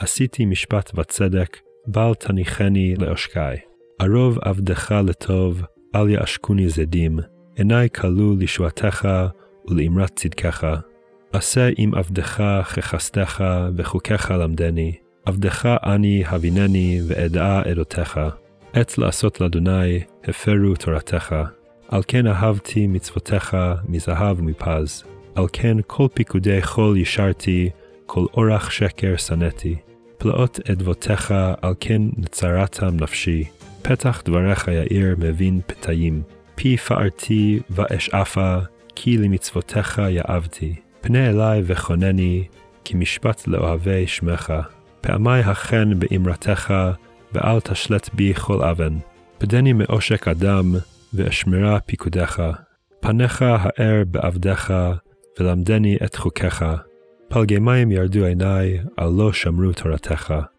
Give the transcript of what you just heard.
עשיתי משפט וצדק, בל תניחני לעושקי. ערוב עבדך לטוב, אל יעשקוני זדים, עיני כלו לישועתך ולאמרת צדקך. עשה עם עבדך כחסדך וחוקיך למדני, עבדך אני הבינני ואדעה עדותיך. עת לעשות לאדוני הפרו תורתך, על כן אהבתי מצוותיך מזהב ומפז. על כן כל פיקודי חול ישרתי, כל אורח שקר שנאתי. פלאות אדבותיך על כן נצרתם נפשי, פתח דבריך יאיר מבין פתאים. פי פערתי ואשאפה, כי למצוותיך יאהבתי. פנה אלי וחונני, כי משפט לאוהבי שמך. פעמי החן באמרתך, ואל תשלט בי כל אבן. פדני מעושק אדם, ואשמרה פיקודיך. פניך האר בעבדיך, ולמדני את חוקיך. פלגי מים ירדו עיני, על לא שמרו תורתך.